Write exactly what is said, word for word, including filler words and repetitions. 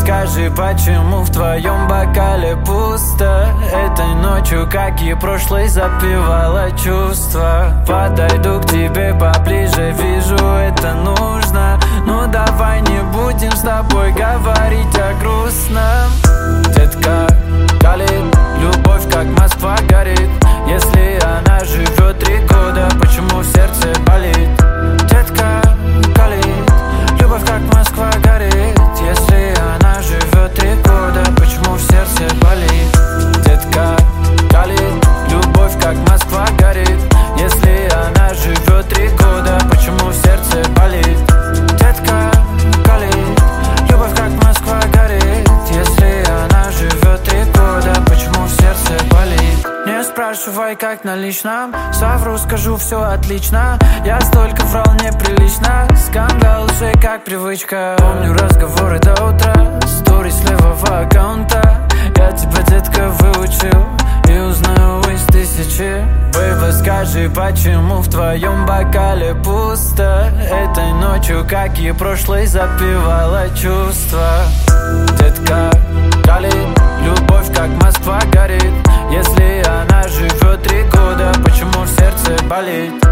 скажи, почему в твоем бокале пусто? Этой ночью, как и прошлой, запивала чувства. Подойду к тебе поближе, вижу, это нужно. Ну давай не будем с тобой говорить о грустном. Детка, калит, любовь как Москва горит. Если она живет три года, почему в сердце болит? Детка, калит, любовь как Москва горит. Если она живет три года, почему в сердце болит? Детка, калит, любовь как Москва горит. Если она живет три года, почему в сердце болит? Детка, калит, любовь как Москва горит. Если она живет три года, почему в сердце болит? Не спрашивай, как на личном, совру, скажу, все отлично. Я столько врал неприлично, скандал уже как привычка. Помню разговоры до утра, стори с левого аккаунта. Я тебя, детка, выучил и узнаю из тысячи. Бэйба, скажи, почему в твоем бокале пусто? Этой ночью, как и прошлой, запивала чувства. Детка, калит, любовь как Москва горит. Если она живет три года, почему в сердце болит?